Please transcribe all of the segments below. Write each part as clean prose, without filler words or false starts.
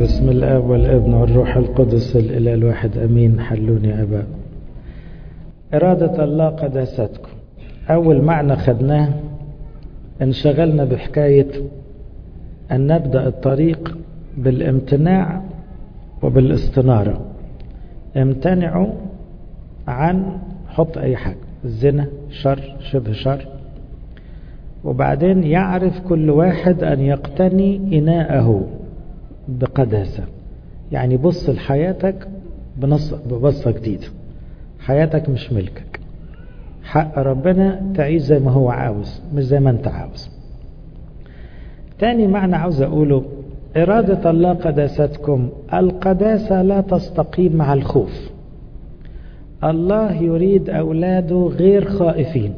بسم الآب والابن والروح القدس الإله الواحد أمين. حلوني يا أبا. إرادة الله قداستكم. أول معنى خدناه انشغلنا بحكاية أن نبدأ الطريق بالامتناع وبالاستنارة. امتنعوا عن حط أي حاجة، الزنا شر شبه شر، وبعدين يعرف كل واحد أن يقتني إناءه بقداسة. يعني بص لحياتك ببصة جديدة. حياتك مش ملكك، حق ربنا تعيش زي ما هو عاوز مش زي ما انت عاوز. تاني معنى عاوز أقوله إرادة الله قداستكم. القداسة لا تستقيم مع الخوف. الله يريد أولاده غير خائفين،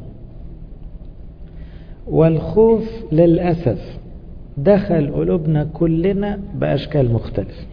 والخوف للأسف دخل قلوبنا كلنا بأشكال مختلفة.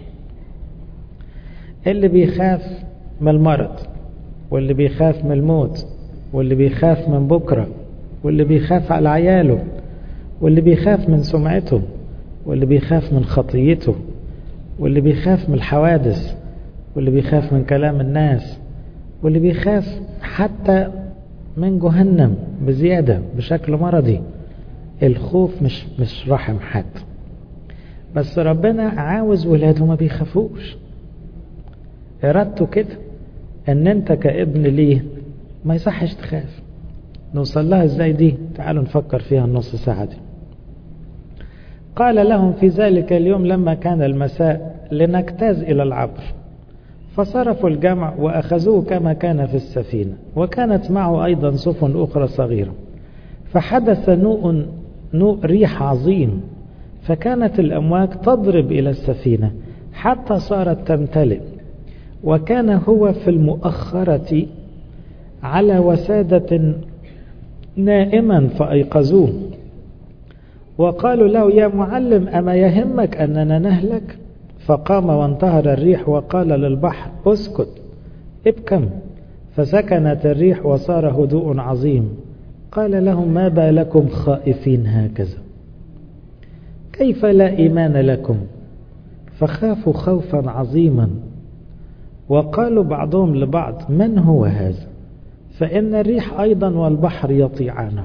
اللي بيخاف من المرض، واللي بيخاف من الموت، واللي بيخاف من بكرة، واللي بيخاف على عياله، واللي بيخاف من سمعته، واللي بيخاف من خطيته، واللي بيخاف من الحوادث، واللي بيخاف من كلام الناس، واللي بيخاف حتى من جهنم بزيادة بشكل مرضي. الخوف مش رحم حد، بس ربنا عاوز ولاده ما بيخافوش. إرادته كده ان انت كابن ليه ما يصحش تخاف. نوصل لها ازاي دي؟ تعالوا نفكر فيها النص ساعة دي. قال لهم في ذلك اليوم لما كان المساء لنجتاز إلى العبر، فصرفوا الجمع وأخذوه كما كان في السفينة، وكانت معه أيضا سفن أخرى صغيرة. فحدث نوء ريح عظيم، فكانت الأمواج تضرب إلى السفينة حتى صارت تمتلئ، وكان هو في المؤخرة على وسادة نائما فأيقظوه، وقالوا له يا معلم أما يهمك أننا نهلك؟ فقام وانتهر الريح وقال للبحر اسكت ابكم، فسكنت الريح وصار هدوء عظيم. قال لهم ما بالكم خائفين هكذا؟ كيف لا إيمان لكم؟ فخافوا خوفا عظيما، وقالوا بعضهم لبعض من هو هذا؟ فإن الريح أيضا والبحر يطيعانه.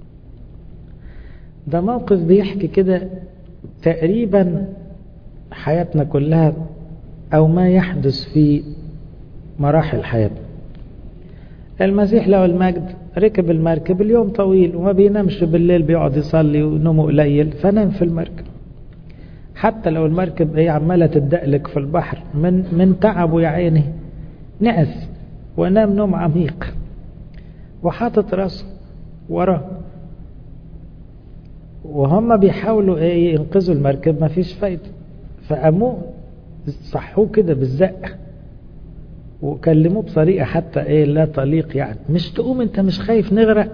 ده موقف بيحكي كده تقريبا حياتنا كلها أو ما يحدث في مراحل حياتنا. المسيح له المجد ركب المركب، اليوم طويل وما بينامش بالليل، بيقعد يصلي ونومه قليل فنام في المركب. حتى لو المركب هي عمالة تدقلك في البحر من تعبه يا عيني نعس ونام نوم عميق وحاطط راسه وراه، وهم بيحاولوا ينقذوا المركب ما فيش فايدة. فقاموه صحوه كده بالزق وكلموه بطريقة حتى لا تليق. يعني مش تقوم انت مش خايف نغرق؟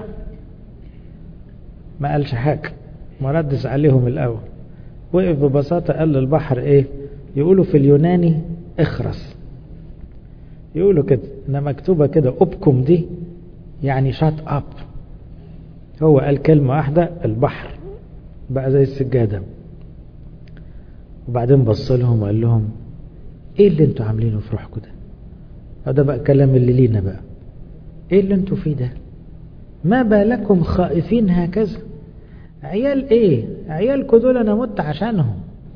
ما قالش حاجة، ما ردش عليهم الأول. وقف ببساطة قال للبحر يقولوا في اليوناني اخرس، يقولوا كده، انما مكتوبة كده ابكم دي يعني شات اب. هو قال كلمة واحدة البحر بقى زي السجادة. وبعدين بص لهم وقال لهم ايه اللي انتوا عاملينه في روحكم ده؟ هذا بقى كلام اللي لينا بقى. ايه اللي انتوا فيه ده؟ ما بالكم خائفين هكذا؟ عيال عيالكم دول انا مت عشانهم.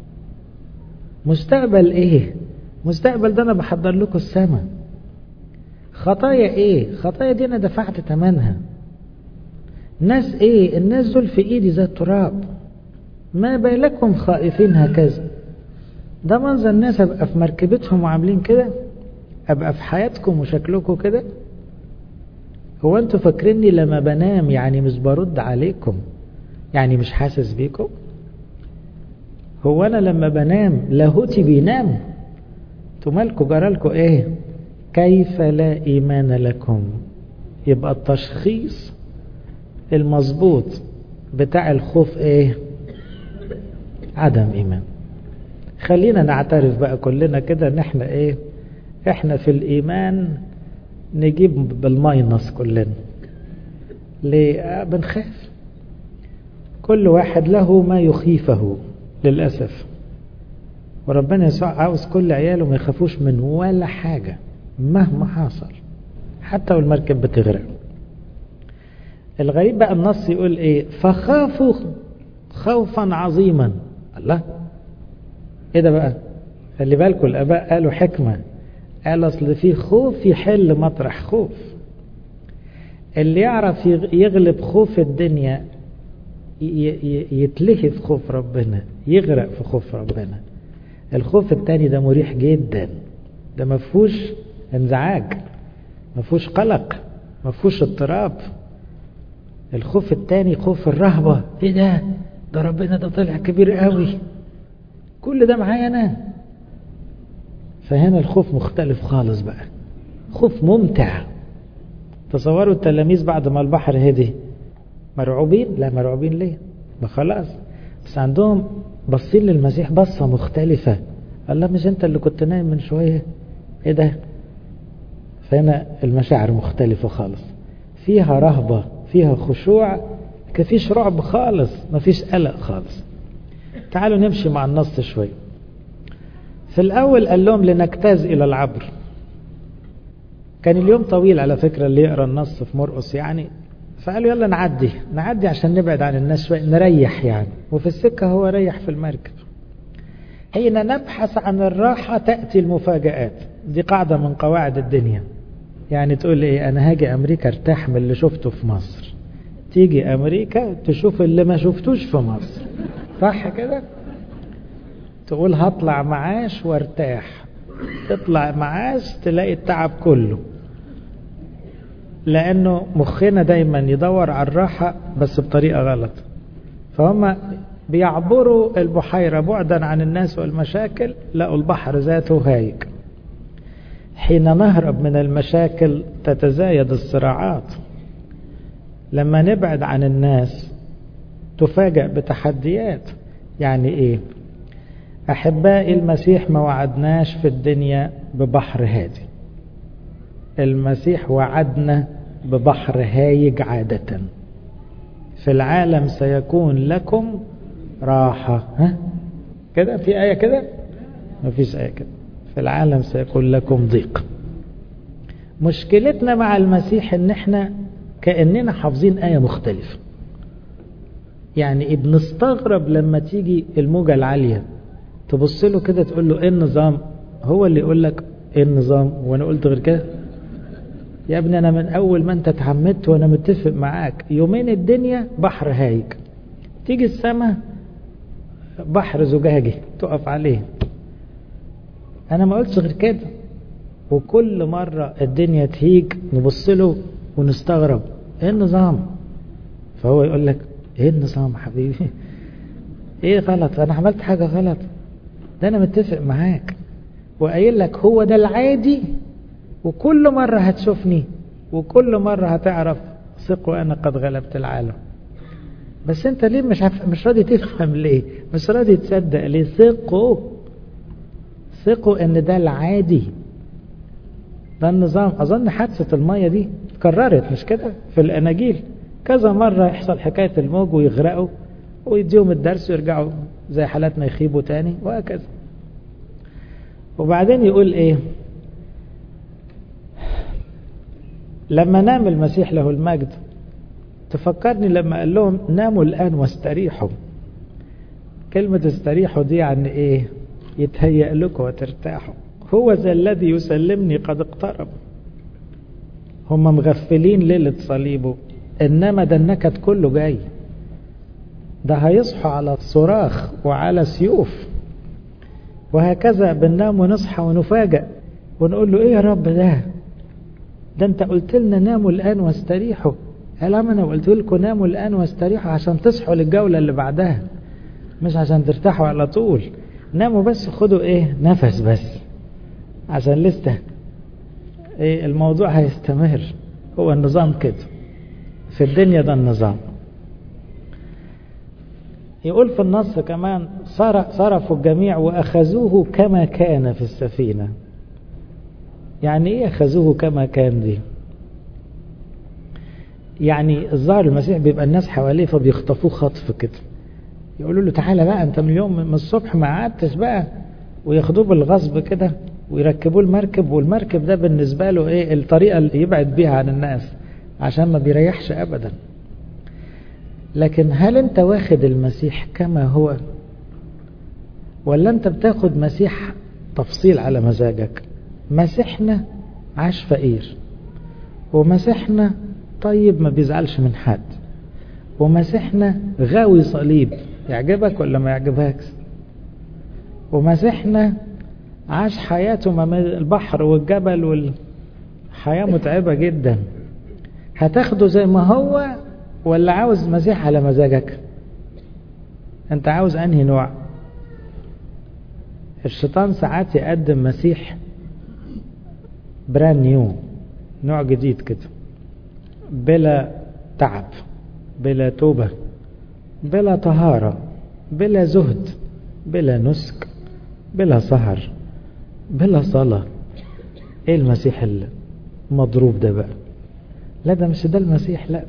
مستقبل مستقبل ده انا بحضر لكم السماء. خطايا خطايا دي انا دفعت ثمنها. ناس الناس دول في ايدي زي التراب. ما بالكم خائفين هكذا؟ ده منظر الناس ابقى في مركبتهم وعاملين كده، ابقى في حياتكم وشكلكم كده. هو انتوا فاكريني لما بنام يعني مش برد عليكم، يعني مش حاسس بيكم؟ هو انا لما بنام لاهوتي بينام؟ انتوا مالكوا جرالكوا كيف لا ايمان لكم؟ يبقى التشخيص المظبوط بتاع الخوف عدم ايمان. خلينا نعترف بقى كلنا كده ان احنا في الايمان نجيب بالماينس كلنا. ليه؟ بنخاف. كل واحد له ما يخيفه للأسف. وربنا يسوع عاوز كل عياله ما يخافوش من ولا حاجة مهما حصل، حتى والمركب بتغرق. الغريب بقى النص يقول ايه؟ فخافوا خوفا عظيما. الله، ايه ده بقى؟ خلي بالكم الاباء قالوا حكمة، قال اصل في خوف يحل مطرح خوف. اللي يعرف يغلب خوف الدنيا يتلهي في خوف ربنا، يغرق في خوف ربنا. الخوف التاني ده مريح جدا، ده مفهوش انزعاج، مفهوش قلق، مفهوش اضطراب. الخوف التاني خوف الرهبة، ايه ده ربنا ده طلع كبير قوي، كل ده معايا انا. فهنا الخوف مختلف خالص بقى، خوف ممتع. تصوروا التلاميذ بعد ما البحر هدي مرعوبين؟ لا، مرعوبين ليه؟ ما خلاص، بس عندهم بصين للمسيح بصة مختلفة. الله، مش انت اللي كنت نايم من شوية؟ ايه ده؟ فهنا المشاعر مختلفة خالص، فيها رهبة، فيها خشوع، كفيش رعب خالص، مفيش قلق خالص. تعالوا نمشي مع النص شوي. في الأول قال لهم لنجتاز إلى العبر. كان اليوم طويل على فكرة اللي يقرأ النص في مرقس يعني، فقالوا يلا نعدي عشان نبعد عن الناس شوي، نريح يعني. وفي السكة هو ريح في المركب. حين نبحث عن الراحة تأتي المفاجآت. دي قاعدة من قواعد الدنيا. يعني تقول ايه؟ انا هاجي امريكا ارتاح من اللي شفته في مصر، تيجي امريكا تشوف اللي ما شفتوش في مصر، صح كده؟ تقول هطلع معاش وارتاح، تطلع معاش تلاقي التعب كله، لانه مخنا دايما يدور على الراحة بس بطريقة غلط. فهم بيعبروا البحيرة بعدا عن الناس والمشاكل، لقوا البحر ذاته هايج. حين نهرب من المشاكل تتزايد الصراعات. لما نبعد عن الناس تفاجأ بتحديات. يعني ايه؟ احبائي، المسيح ما وعدناش في الدنيا ببحر هادي، المسيح وعدنا ببحر هايج. عادة في العالم سيكون لكم راحة. كده في آية كده؟ ما فيش آية كده. في العالم سيكون لكم ضيق. مشكلتنا مع المسيح ان احنا كأننا حافظين آية مختلفة. يعني بنستغرب لما تيجي الموجة العالية، تبص له كده تقول له ايه النظام؟ هو اللي يقول لك ايه النظام وانا قلت غير كده؟ يا ابني انا من اول ما انت اتعمدت وانا متفق معاك، يومين الدنيا بحر هايج، تيجي السماء بحر زجاجي تقف عليه. انا ما قلتش غير كده. وكل مرة الدنيا تهيج نبص له ونستغرب ايه النظام؟ فهو يقول لك ايه النظام حبيبي؟ ايه غلط؟ انا عملت حاجة غلط؟ ده انا متفق معاك وقايل لك هو ده العادي، وكل مرة هتشوفني وكل مرة هتعرف ثق وانا قد غلبت العالم. بس انت ليه مش راضي تفهم؟ ليه مش راضي تصدق؟ ليه؟ ثقوا ان ده العادي، ده النظام. اظن حادثة المية دي اتكررت مش كده في الاناجيل كذا مرة، يحصل حكاية الموج ويغرقوا ويديهم الدرس ويرجعوا زي حالاتنا يخيبوا تاني وهكذا. وبعدين يقول ايه؟ لما نام المسيح له المجد، تفكرني لما قال لهم ناموا الآن واستريحوا. كلمة استريحوا دي يعني ايه؟ يتهيأ لكم وترتاحوا. هو ذا الذي يسلمني قد اقترب. هم مغفلين ليلة صليبه، انما ده النكد كله جاي. ده هيصحوا على صراخ وعلى سيوف. وهكذا بننام ونصحى ونفاجأ ونقول له ايه يا رب ده انت قلت لنا ناموا الآن واستريحوا. قال انا قلت لكم ناموا الآن واستريحوا عشان تصحوا للجولة اللي بعدها، مش عشان ترتاحوا على طول. ناموا بس، خدوا ايه؟ نفس بس، عشان لسه ايه الموضوع هيستمر. هو النظام كده في الدنيا، ده النظام. يقول في النص كمان صرفوا الجميع وأخذوه كما كان في السفينة. يعني ايه أخذوه كما كان دي؟ يعني الظاهر المسيح بيبقى الناس حواليه فبيخطفوه خطف كده، يقولوا له تعالى بقى انت من اليوم من الصبح ما قعدتش بقى، وياخدوه بالغصب كده ويركبوه المركب، والمركب ده بالنسبة له ايه؟ الطريقة اللي يبعد بيها عن الناس، عشان ما بيريحش ابدا. لكن هل انت واخد المسيح كما هو، ولا انت بتاخد مسيح تفصيل على مزاجك؟ مسيحنا عاش فقير، ومسيحنا طيب ما بيزعلش من حد، ومسيحنا غاوي صليب، يعجبك ولا ما يعجبكش؟ ومسيحنا عاش حياته ما بين البحر والجبل والحياة متعبة جدا. هتاخده زي ما هو ولا عاوز مسيح على مزاجك؟ انت عاوز انهي نوع؟ الشيطان ساعات يقدم مسيح بران نيو، نوع جديد كده، بلا تعب، بلا توبة، بلا طهارة، بلا زهد، بلا نسك، بلا سهر، بلا صلاة. ايه المسيح المضروب ده بقى؟ لا ده مش ده المسيح. لا،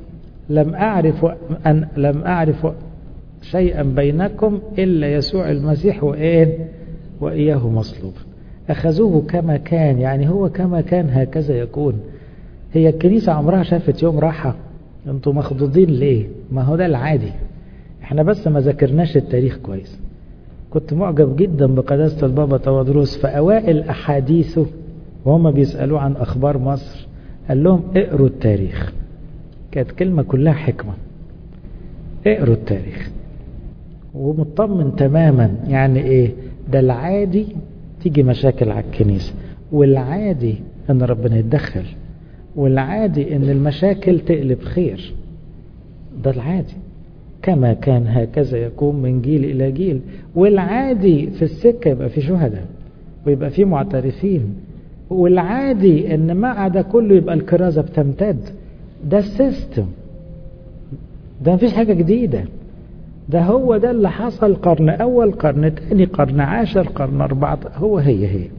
لم أعرف شيئا بينكم إلا يسوع المسيح وإياه مصلوب. أخذوه كما كان، يعني هو كما كان هكذا يكون. هي الكنيسة عمرها شافت يوم راحة؟ انتوا مخضوضين ليه؟ ما هو ده العادي، احنا بس ما ذاكرناش التاريخ كويس. كنت معجب جدا بقداسة البابا تودروس في أوائل أحاديثه وهم بيسألوه عن أخبار مصر، قال لهم اقروا التاريخ. كانت كلمة كلها حكمة، اقروا التاريخ ومطمن تماما. يعني ايه ده؟ العادي تيجي مشاكل على الكنيسة، والعادي ان ربنا يتدخل، والعادي ان المشاكل تقلب خير. ده العادي، كما كان هكذا يكون من جيل الى جيل. والعادي في السكة يبقى في شهداء ويبقى في معترفين، والعادي ان مع ده كله يبقى الكرازة بتمتد. ده السيستم، ده مفيش حاجة جديدة. ده هو ده اللي حصل قرن أول، قرن تاني، قرن 10، قرن 14، هي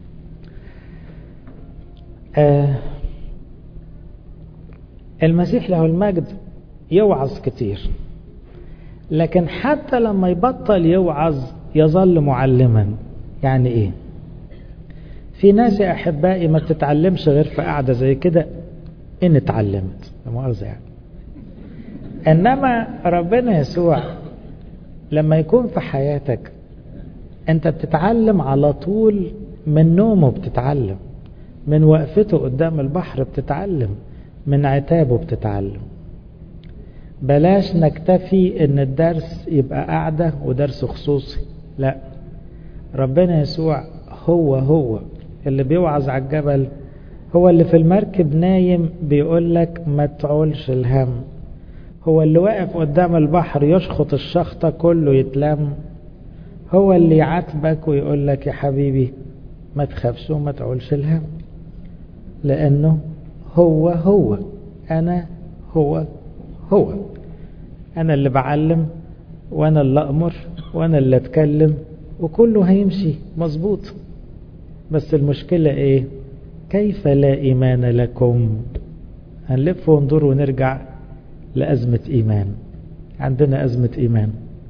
المسيح له المجد يوعظ كتير، لكن حتى لما يبطل يوعظ يظل معلما. يعني ايه؟ في ناس يا أحبائي ما بتتعلمش غير في قاعدة زي كده إن اتعلمت، مؤاخذة يعني. إنما ربنا يسوع لما يكون في حياتك أنت بتتعلم على طول، من نومه بتتعلم، من وقفته قدام البحر بتتعلم، من عتابه بتتعلم. بلاش نكتفي إن الدرس يبقى قاعدة ودرس خصوصي، لا، ربنا يسوع هو اللي بيوعظ على الجبل، هو اللي في المركب نايم بيقول لك ما تعولش الهم، هو اللي واقف قدام البحر يشخط الشخطة كله يتلم، هو اللي يعاتبك ويقول لك يا حبيبي ما تخافش وما تعولش الهم، لأنه هو أنا هو أنا اللي بعلم، وأنا اللي أأمر، وأنا اللي أتكلم، وكله هيمشي مظبوط. بس المشكلة إيه؟ كيف لا إيمان لكم؟ هنلف وندور ونرجع لأزمة إيمان. عندنا أزمة إيمان.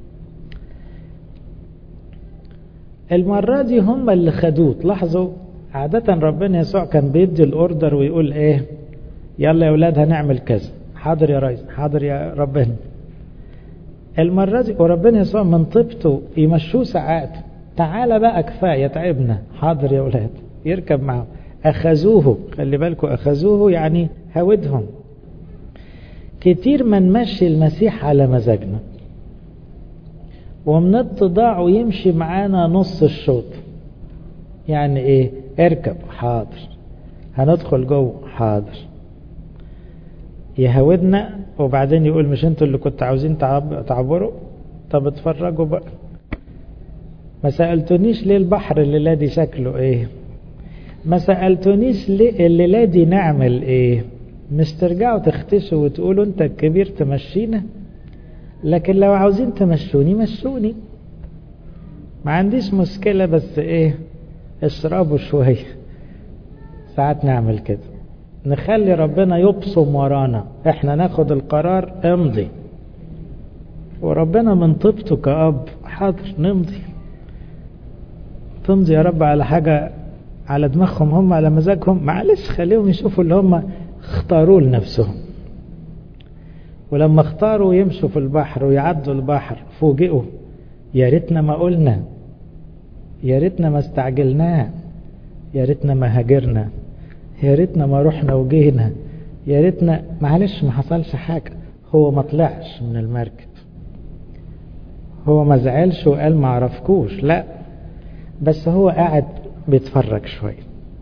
المرة دي هم اللي خدوه. لاحظوا عادة ربنا يسوع كان بيدي الأوردر ويقول إيه؟ يلا يا أولاد هنعمل كذا، حاضر يا ريس، حاضر يا ربنا. المرة دي وربنا يسوع من طيبته يمشوه ساعات، تعالى بقى كفاية تعبنا، حاضر يا أولاد، يركب معهم. أخذوه، خلي بالكم، أخذوه يعني هودهم. كتير ما نمشي المسيح على مزاجنا، ومن اتضاعه يمشي معانا نص الشوط. يعني ايه؟ اركب، حاضر، هندخل جوه، حاضر، يهودنا وبعدين يقول مش انتوا اللي كنتوا عاوزين تعبروا؟ طب اتفرجوا بقى. ما سألتونيش ليه البحر الليلة دي شكله ايه؟ ما سألتونيش ليه الليلة دي نعمل ايه؟ مش ترجعوا تختشوا وتقولوا انت الكبير تمشينا؟ لكن لو عاوزين تمشوني مشوني، ما عنديش مشكلة، بس ايه؟ اشربوا شوية. ساعات نعمل كده، نخلي ربنا يبصم ورانا، احنا ناخد القرار امضي، وربنا من طيبته كأب حاضر نمضي. تمضي يا رب على حاجة على دماغهم هم على مزاجهم؟ معلش خليهم يشوفوا اللي هم اختاروا لنفسهم. ولما اختاروا يمشوا في البحر ويعدوا البحر فوجئوا، يا ريتنا ما قلنا، يا ريتنا ما استعجلناه، يا ريتنا ما هاجرنا، يا ريتنا ما رحنا وجينا، يا ريتنا. معلش ما حصلش حاجة، هو ما طلعش من المركب، هو ما زعلش وقال ما عرفكوش، لا، بس هو قاعد بيتفرج شوية.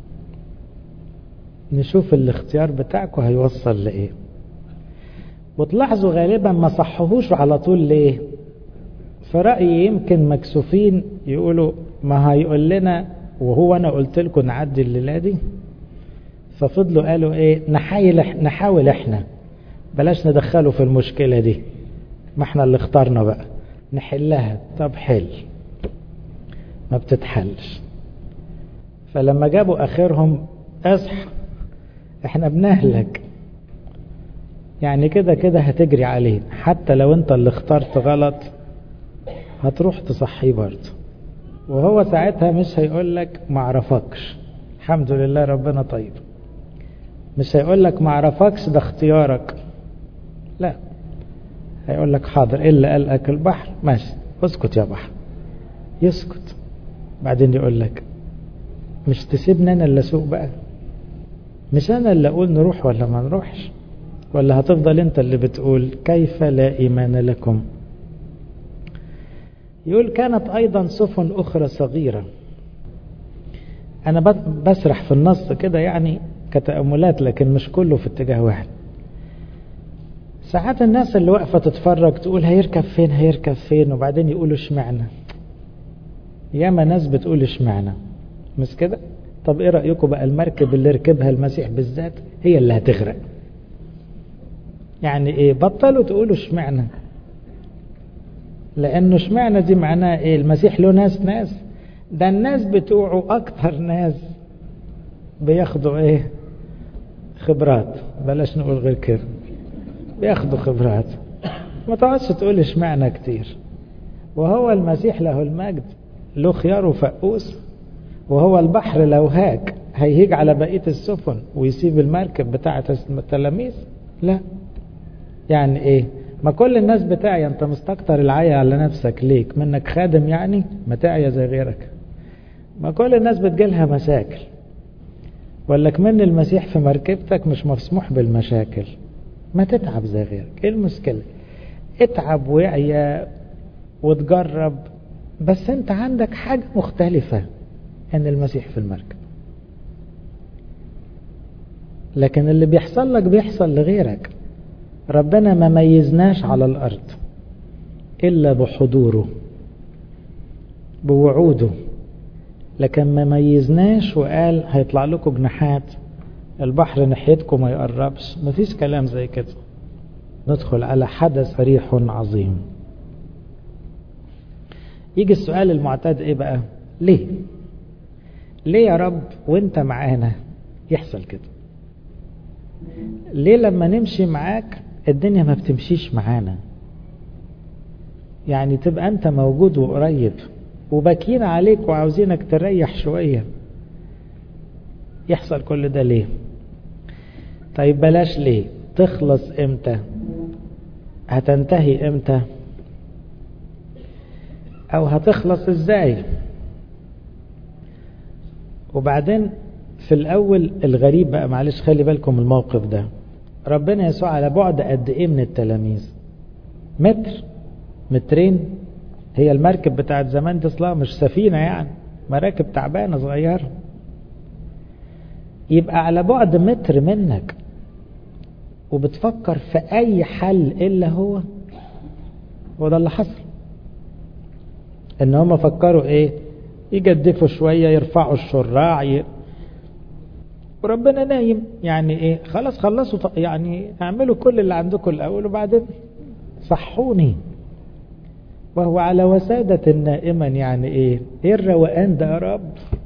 نشوف الاختيار بتاعكم هيوصل لإيه. وتلاحظوا غالبا ما صحهوش على طول. ليه؟ في رأيي يمكن مكسوفين يقولوا ما هيقول لنا وهو أنا قلت لكم نعدي الليلة دي. ففضلوا قالوا ايه، نحاول احنا، بلاش ندخله في المشكلة دي، ما احنا اللي اخترنا بقى نحلها. طب حل، ما بتتحلش. فلما جابوا اخرهم اصح، احنا بنهلك، يعني كده كده هتجري عليه، حتى لو انت اللي اخترت غلط هتروح تصحيه برضه. وهو ساعتها مش هيقول لك ما عرفكش، الحمد لله ربنا طيب، مش هيقول لك ما عرفكش ده اختيارك، لا، هيقول لك حاضر، ايه اللي قلقك؟ البحر، ماشي، اسكت يا بحر، يسكت. بعدين يقول لك مش تسيبني انا اللي اسوق بقى، مش انا اللي اقول نروح ولا ما نروحش، ولا هتفضل انت اللي بتقول كيف لا ايمان لكم. يقول كانت ايضا سفن اخرى صغيرة. انا بسرح في النص كده يعني كتأملات، لكن مش كله في اتجاه واحد. ساعات الناس اللي واقفة تتفرج تقول هيركب فين هيركب فين، وبعدين يقولوا اشمعنا. ياما ناس بتقول اشمعنا، مش كده؟ طب ايه رأيكم بقى المركب اللي ركبها المسيح بالذات هي اللي هتغرق؟ يعني ايه؟ بطلوا تقولوا اشمعنا، لانه اشمعنا دي معناها ايه؟ المسيح له ناس ده الناس بتوعه اكتر ناس بياخدوا ايه؟ خبرات، بلاش نقول غير كده، بياخدوا خبرات. ما تقعدش تقول اشمعنا كتير. وهو المسيح له المجد له خيار وفقوس، وهو البحر لو هاك هيهيج على بقية السفن ويسيب المركب بتاعة التلاميذ؟ لا. يعني ايه؟ ما كل الناس بتاعي، انت مستكتر العيا على نفسك ليك؟ منك خادم يعني ما تعيا زي غيرك؟ ما كل الناس بتجيلها مشاكل، ولا كمان المسيح في مركبتك مش مسموح بالمشاكل؟ ما تتعب زي غيرك، ايه المشكلة؟ اتعب وعيا وتجرب، بس انت عندك حاجة مختلفة، ان المسيح في المركب. لكن اللي بيحصل لك بيحصل لغيرك. ربنا ما ميزناش على الارض الا بحضوره بوعوده، لكن ما ميزناش وقال هيطلع لكم جناحات، البحر ناحيتكم ما يقربش، مفيش كلام زي كده. ندخل على حدث ريح عظيم. يجي السؤال المعتاد ايه بقى؟ ليه يا رب وانت معانا يحصل كده؟ ليه لما نمشي معاك الدنيا ما بتمشيش معانا؟ يعني تبقى انت موجود وقريب وباكين عليك وعاوزينك تريح شوية، يحصل كل ده ليه؟ طيب بلاش ليه، تخلص امتى؟ هتنتهي امتى؟ او هتخلص ازاي؟ وبعدين في الاول الغريب بقى، معلش خلي بالكم الموقف ده، ربنا يسوع على بعد قد ايه من التلاميذ؟ متر، مترين. هي المركب بتاعت زمان دي اصلها مش سفينة يعني، مراكب تعبانة صغيرة. يبقى على بعد متر منك وبتفكر في اي حل الا هو ده اللي حصل. ان هم فكروا ايه؟ يجدفوا شوية، يرفعوا الشراع، وربنا نايم. يعني ايه؟ خلاص خلصوا، يعني اعملوا كل اللي عندكم الاول وبعدين صحوني. وهو على وسادة نائما. يعني ايه الروقان ده يا رب؟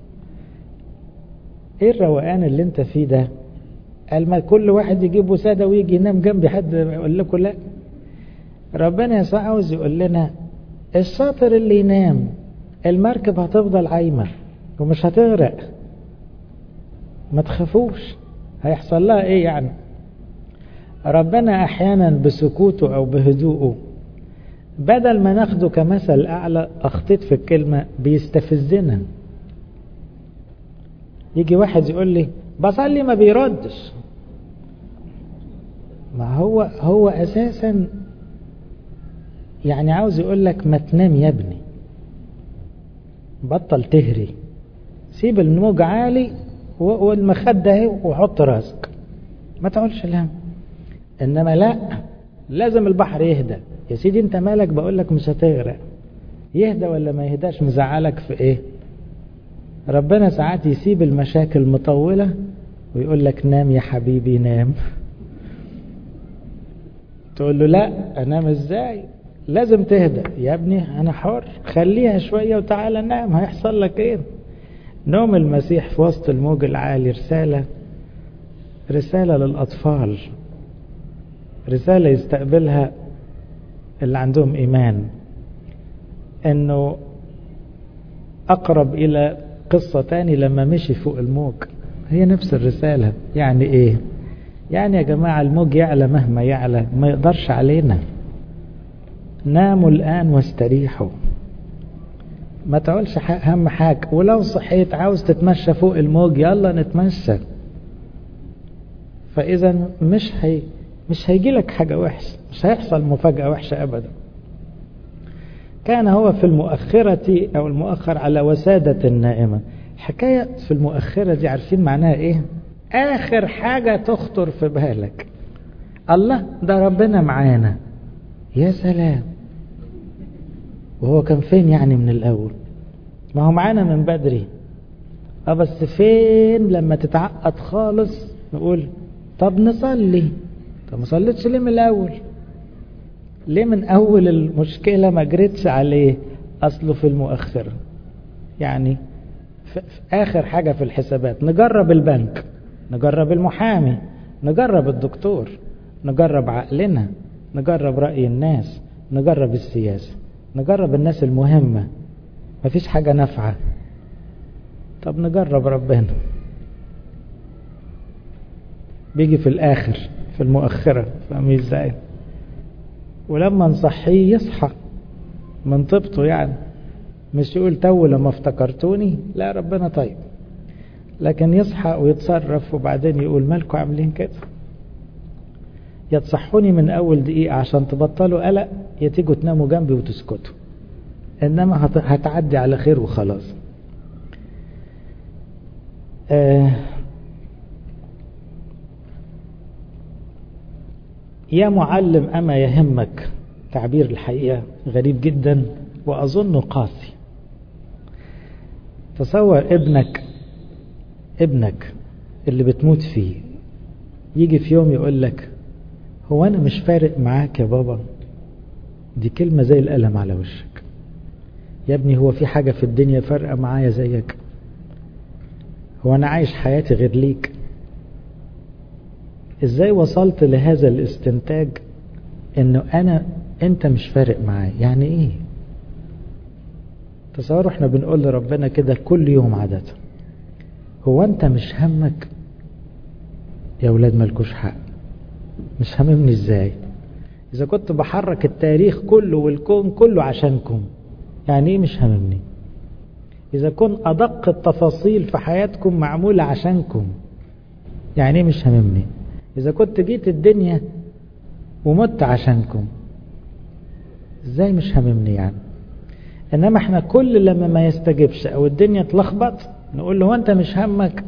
ايه الروقان اللي انت فيه ده؟ قال ما كل واحد يجيب وسادة ويجي ينام جنبي، حد يقول لكم لا؟ ربنا يسوع عاوز يقول لنا الشاطر اللي ينام المركب هتفضل عايمة، ومش هتغرق، ما تخافوش. هيحصل لها ايه يعني؟ ربنا احيانا بسكوته او بهدوءه بدل ما ناخده كمثل اعلى، اخطيت في الكلمة، بيستفزنا. يجي واحد يقول لي بصلي ما بيردش، ما هو اساسا يعني عاوز يقول لك ما تنام يا ابني، بطل تهري، سيب الموج عالي والمخدة اهي وحط راسك، ما تقولش لا. انما لا، لازم البحر يهدى. يا سيدي انت مالك؟ بقول لك مش هتغرق. يهدى ولا ما يهداش مزعلك في ايه؟ ربنا ساعات يسيب المشاكل مطولة ويقول لك نام يا حبيبي نام. تقول له لا، انام ازاي؟ لازم تهدى يا ابني، انا حر، خليها شوية وتعالى نام، هيحصل لك ايه؟ نوم المسيح في وسط الموج العالي رسالة للأطفال، رسالة يستقبلها اللي عندهم إيمان، أنه أقرب إلى قصة تاني لما مشي فوق الموج، هي نفس الرسالة. يعني إيه؟ يعني يا جماعة الموج يعلى مهما يعلى ما يقدرش علينا، ناموا الآن واستريحوا، ما تقولش هم حاجة. ولو صحيت عاوز تتمشى فوق الموج يلا نتمشى. فإذا مش هيجي لك حاجة وحشة، مش هيحصل مفاجأة وحشة أبدا. كان هو في المؤخرة أو المؤخر على وسادة النائمة. حكاية في المؤخرة دي عارفين معناها إيه؟ آخر حاجة تخطر في بالك. الله ده ربنا معانا، يا سلام. وهو كان فين يعني من الأول؟ ما هو معانا من بدري. بس فين لما تتعقد خالص نقول طب نصلي. طب ما صليتش ليه من الأول؟ ليه من أول المشكلة ما جريتش عليه؟ أصله في المؤخرة. يعني في آخر حاجة في الحسابات. نجرب البنك، نجرب المحامي، نجرب الدكتور، نجرب عقلنا، نجرب رأي الناس، نجرب السياسة، نجرب الناس المهمة، مفيش حاجة نافعة. طب نجرب ربنا. بيجي في الآخر في المؤخرة، فاهمين ازاي؟ ولما نصحيه يصحى من طبطه، يعني مش يقول تو لما افتكرتوني، لا ربنا طيب، لكن يصحى ويتصرف وبعدين يقول مالكوا عاملين كده؟ يا تصحوني من أول دقيقة عشان تبطلوا قلق، يا تيجوا تناموا جنبي وتسكتوا، إنما هتعدي على خير وخلاص. يا معلم أما يهمك، تعبير الحقيقة غريب جدا وأظنه قاسي. تصور ابنك اللي بتموت فيه يجي في يوم يقول لك هو أنا مش فارق معاك يا بابا. دي كلمة زي القلم على وشك. يا ابني هو في حاجة في الدنيا فارقة معايا زيك؟ هو أنا عايش حياتي غير ليك؟ ازاي وصلت لهذا الاستنتاج انه انت مش فارق معايا؟ يعني ايه؟ تصوروا احنا بنقول لربنا كده كل يوم عادة، هو انت مش همك؟ يا ولاد مالكوش حق، مش هممني ازاي؟ اذا كنت بحرك التاريخ كله والكون كله عشانكم، يعني ايه مش هممني؟ اذا كنت ادق التفاصيل في حياتكم معمولة عشانكم، يعني ايه مش هممني؟ إذا كنت جيت الدنيا ومت عشانكم، إزاي مش هممني يعني؟ إنما إحنا كل لما ما يستجبش أو الدنيا تلخبط نقول له أنت مش همك؟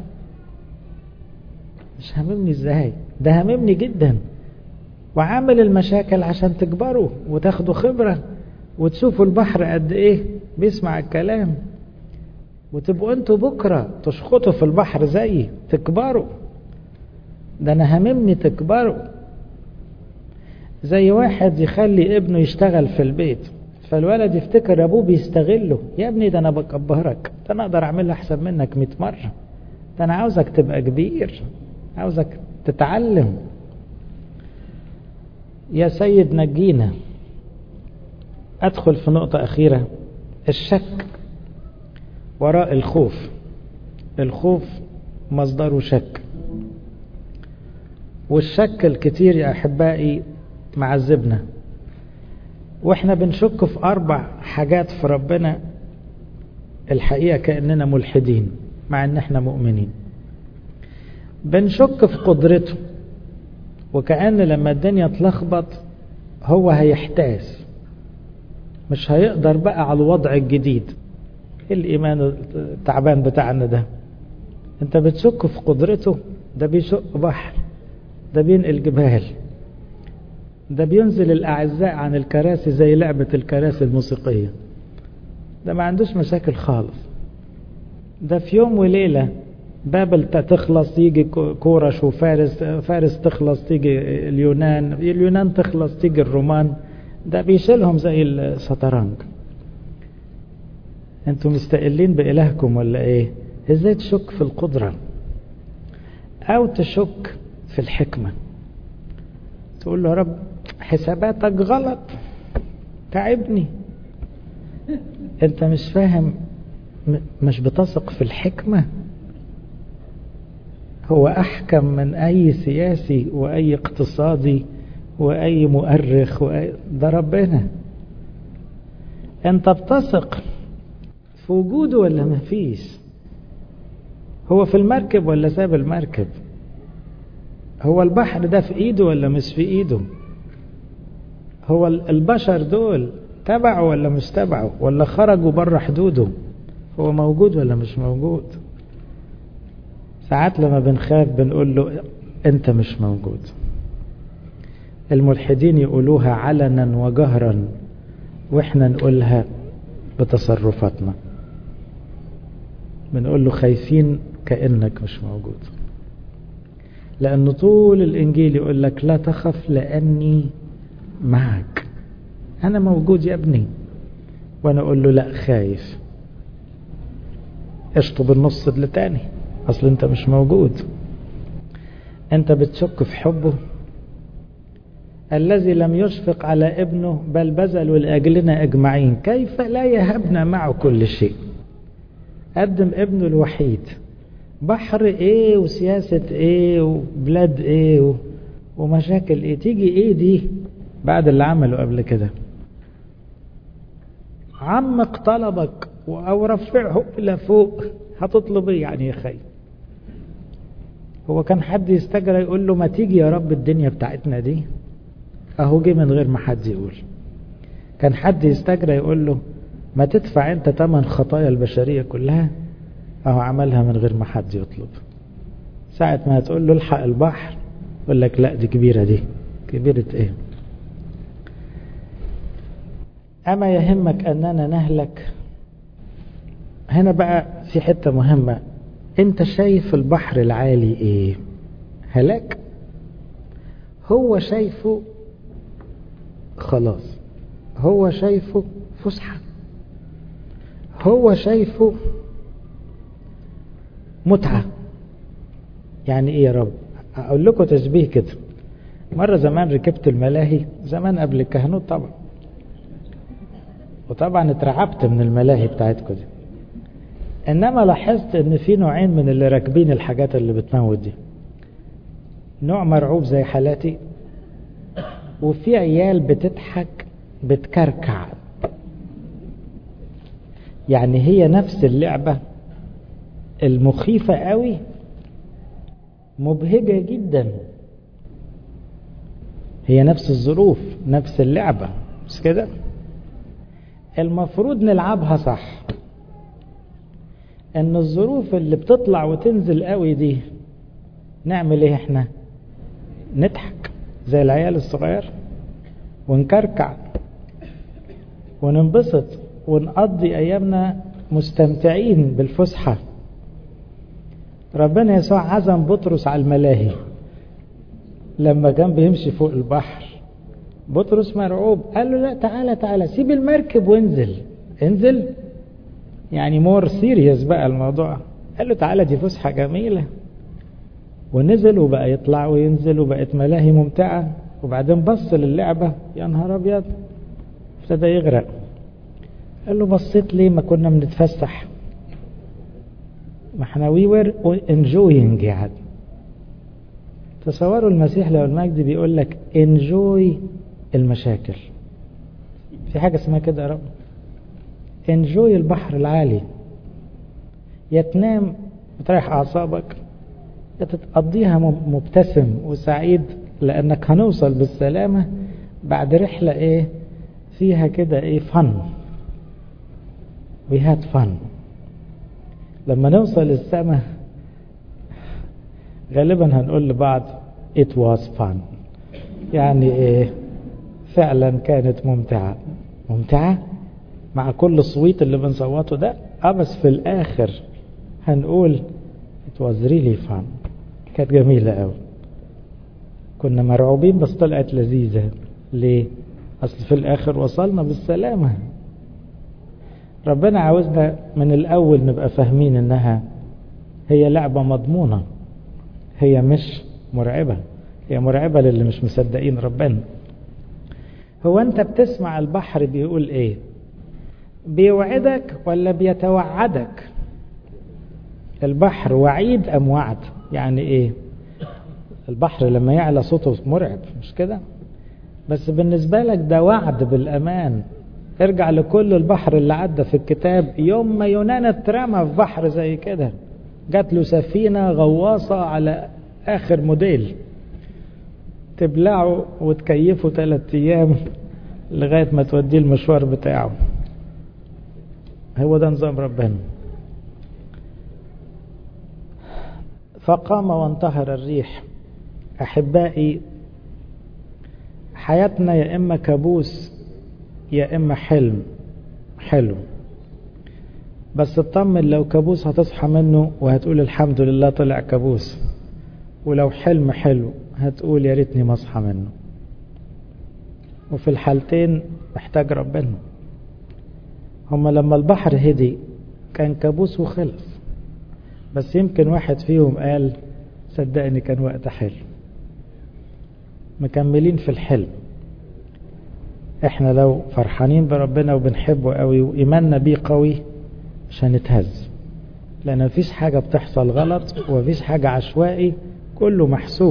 مش هممني إزاي؟ ده هممني جدا، وعامل المشاكل عشان تكبروا وتاخدوا خبرة وتشوفوا البحر قد إيه بيسمع الكلام، وتبقوا أنتوا بكرة تشخطوا في البحر زي تكبروا. ده أنا هممني تكبروا. زي واحد يخلي ابنه يشتغل في البيت، فالولد يفتكر أبوه بيستغله. يا ابني ده أنا بكبرك، ده أنا أقدر أعمل أحسن منك 100 مرة، ده أنا عاوزك تبقى كبير، عاوزك تتعلم. يا سيد نجينا. أدخل في نقطة أخيرة، الشك وراء الخوف. الخوف مصدره شك، والشك الكتير يا أحبائي معذبنا، وإحنا بنشك في 4 حاجات في ربنا الحقيقة كأننا ملحدين مع إن إحنا مؤمنين. بنشك في قدرته، وكأن لما الدنيا تلخبط هو هيحتاس، مش هيقدر بقى على الوضع الجديد. الإيمان التعبان بتاعنا ده، انت بتشك في قدرته؟ ده بيشق بحر، ده بينقل جبال، ده بينزل الأعزاء عن الكراسي زي لعبة الكراسي الموسيقية، ده ما عندوش مشاكل خالص. ده في يوم وليلة بابل تخلص يجي كورش وفارس، فارس تخلص تيجي اليونان تخلص تيجي الرومان، ده بيشيلهم زي الشطرنج. انتوا مستقلين بإلهكم ولا ايه؟ ازاي تشك في القدرة او تشك في الحكمة؟ تقول له يا رب حساباتك غلط، تعبني. انت مش فاهم، مش بتثق في الحكمة. هو أحكم من أي سياسي وأي اقتصادي وأي مؤرخ ده ربنا. أنت بتثق في وجوده ولا ما فيش؟ هو في المركب ولا ساب المركب؟ هو البحر ده في إيده ولا مش في إيده؟ هو البشر دول تبعه ولا مش تبعه، ولا خرجوا بره حدوده؟ هو موجود ولا مش موجود؟ ساعات لما بنخاف بنقول له انت مش موجود. الملحدين يقولوها علنا وجهرا، واحنا نقولها بتصرفاتنا، بنقول له خايفين كأنك مش موجود. لأن طول الإنجيل يقول لك لا تخف لأني معك، أنا موجود يا ابني. وأنا أقول له لا خايف، اشطب النص لتاني، أصل أنت مش موجود. أنت بتشك في حبه الذي لم يشفق على ابنه بل بذل لأجلنا أجمعين، كيف لا يهبنا معه كل شيء؟ قدم ابنه الوحيد. بحر ايه وسياسة ايه وبلاد ايه ومشاكل ايه، تيجي ايه دي بعد اللي عمله قبل كده؟ عمق طلبك او رفعه الى فوق، هتطلب ايه يعني يا خي؟ هو كان حد يستجرى يقول له ما تيجي يا رب الدنيا بتاعتنا دي؟ اهو جه من غير ما حد يقول. كان حد يستجرى يقول له ما تدفع انت تمن خطايا البشرية كلها؟ اهو عملها من غير ما حد يطلب. ساعة ما هتقول له الحق البحر يقول لك لا دي كبيرة، دي كبيرة ايه؟ اما يهمك اننا نهلك؟ هنا بقى في حتة مهمة. انت شايف البحر العالي ايه؟ هلاك. هو شايفه خلاص، هو شايفه فسحة، هو شايفه متعة. يعني ايه يا رب؟ اقول لكم تشبيه كده. مرة زمان ركبت الملاهي، زمان قبل الكهنوت طبعا، وطبعا اترعبت من الملاهي بتاعتكم دي. انما لاحظت ان في نوعين من اللي راكبين الحاجات اللي بتموت دي. نوع مرعوب زي حالاتي، وفي عيال بتضحك بتكركع. يعني هي نفس اللعبة المخيفة قوي، مبهجة جدا. هي نفس الظروف، نفس اللعبة، مش كده؟ المفروض نلعبها صح. ان الظروف اللي بتطلع وتنزل قوي دي نعمل ايه احنا؟ نضحك زي العيال الصغير ونكركع وننبسط ونقضي ايامنا مستمتعين بالفسحة. ربنا يسوع عزم بطرس على الملاهي لما كان بيمشي فوق البحر. بطرس مرعوب، قال له لا تعالى تعالى سيب المركب وانزل. انزل يعني مور سيريس بقى الموضوع. قال له تعالى دي فسحة جميلة، ونزل وبقى يطلع وينزل وبقت ملاهي ممتعة. وبعدين بص للعبة، يا نهار ابيض، ابتدى يغرق. قال له بصيت ليه؟ ما كنا بنتفسح. ما احنا we were enjoying يعني. تصوروا المسيح لو المجد بيقول لك enjoy المشاكل. في حاجة اسمها كده يا رب؟ enjoy البحر العالي. يا تنام وتريح أعصابك، يا تقضيها مبتسم وسعيد، لأنك هنوصل بالسلامة بعد رحلة ايه فيها كده ايه fun. we had fun. لما نوصل السماء غالبا هنقول لبعض it was fun. يعني ايه؟ فعلا كانت ممتعة مع كل الصويت اللي بنصوته ده. بس في الاخر هنقول it was really fun. كانت جميلة قوي. كنا مرعوبين بس طلعت لذيذة. ليه؟ اصل في الاخر وصلنا بالسلامة. ربنا عاوزنا من الاول نبقى فاهمين انها هي لعبة مضمونة، هي مش مرعبة. هي مرعبة للي مش مصدقين ربنا. هو انت بتسمع البحر بيقول ايه؟ بيوعدك ولا بيتوعدك؟ البحر وعيد ام وعد؟ يعني ايه؟ البحر لما يعلى صوته مرعب مش كده؟ بس بالنسبة لك ده وعد بالأمان. ارجع لكل البحر اللي عدى في الكتاب، يوم ما يونان اترمى في بحر زي كده جات له سفينة غواصة على آخر موديل تبلعه وتكيفه 3 أيام لغاية ما توديه المشوار بتاعه. هو ده نظام ربنا. فقام وانتهر الريح. أحبائي، حياتنا يا إما كابوس يا إما حلم حلو. بس اطمن، لو كابوس هتصحى منه وهتقول الحمد لله طلع كابوس، ولو حلم حلو هتقول يا ريتني ما اصحى منه. وفي الحالتين محتاج ربنا. هما لما البحر هدي كان كابوس وخلص، بس يمكن واحد فيهم قال صدقني كان وقت حلو. مكملين في الحلم. احنا لو فرحانين بربنا وبنحبه قوي وإيماننا بيه قوي مش هنتهز، لأن مفيش حاجة بتحصل غلط ومفيش حاجة عشوائي، كله محسوب.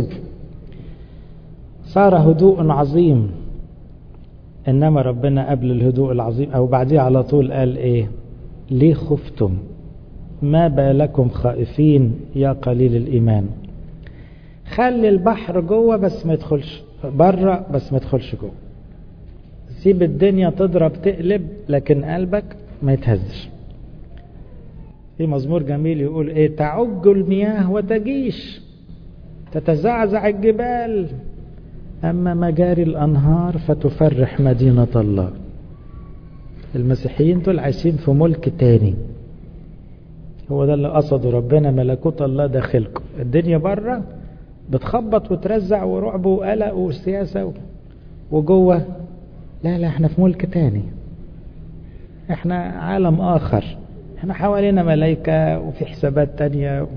صار هدوء عظيم. إنما ربنا قبل الهدوء العظيم أو بعديه على طول قال إيه؟ ليه خفتم؟ ما بالكم خائفين يا قليل الإيمان. خلي البحر جوه بس ما يدخلش بره، بس ما يدخلش جوه. سيب الدنيا تضرب تقلب لكن قلبك ما يتهزش. في مزمور جميل يقول ايه؟ تعج المياه وتجيش، تتزعزع الجبال، اما مجاري الانهار فتفرح مدينة الله. المسيحيين دول عايشين في ملك تاني. هو ده اللي قصده ربنا، ملكوت الله داخلكم. الدنيا بره بتخبط وترزع ورعب وقلق وسياسة وجوه لا احنا في ملك تاني، احنا عالم اخر، احنا حوالينا ملائكة وفي حسابات تانية.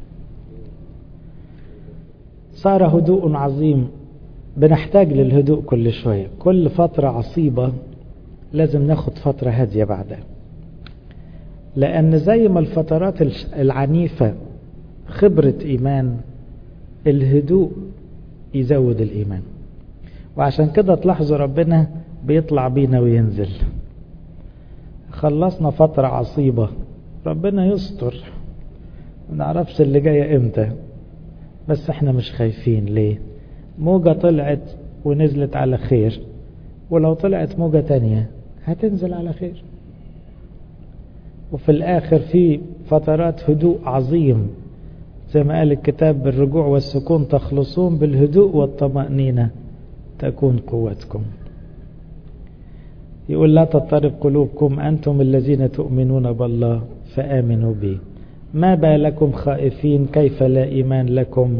صار هدوء عظيم. بنحتاج للهدوء كل شوية. كل فترة عصيبة لازم ناخد فترة هادية بعدها، لأن زي ما الفترات العنيفة خبرة إيمان، الهدوء يزود الإيمان. وعشان كده تلاحظوا ربنا بيطلع بينا وينزل. خلصنا فترة عصيبة، ربنا يستر، ما نعرفش اللي جاية امتى، بس احنا مش خايفين. ليه؟ موجة طلعت ونزلت على خير، ولو طلعت موجة تانية هتنزل على خير. وفي الآخر في فترات هدوء عظيم، زي ما قال الكتاب بالرجوع والسكون تخلصون، بالهدوء والطمأنينة تكون قوتكم. يقول لا تضطرب قلوبكم أنتم الذين تؤمنون بالله فآمنوا بي. ما بالكم خائفين كيف لا إيمان لكم؟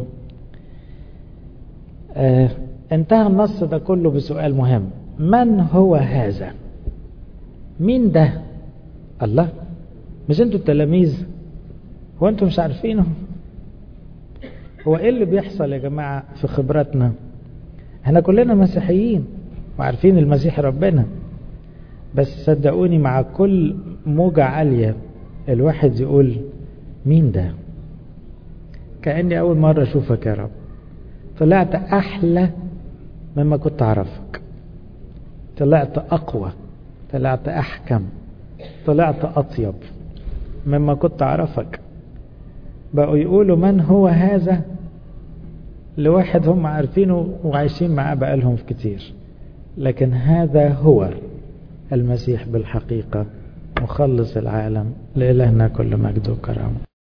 انتهى النص ده كله بسؤال مهم: من هو هذا؟ مين ده؟ الله، مش انتوا التلاميذ؟ هو انتوا مش عارفينه؟ هو ايه اللي بيحصل يا جماعة في خبراتنا؟ احنا كلنا مسيحيين وعارفين المسيح ربنا، بس صدقوني مع كل موجة عالية الواحد يقول مين ده؟ كأني أول مرة أشوفك يا رب. طلعت أحلى مما كنت أعرفك، طلعت أقوى، طلعت أحكم، طلعت أطيب مما كنت أعرفك. بقوا يقولوا من هو هذا لواحد هم عارفينه وعايشين معاه بقالهم كتير، لكن هذا هو المسيح بالحقيقة مخلص العالم. لإلهنا كل مجد وكرامة.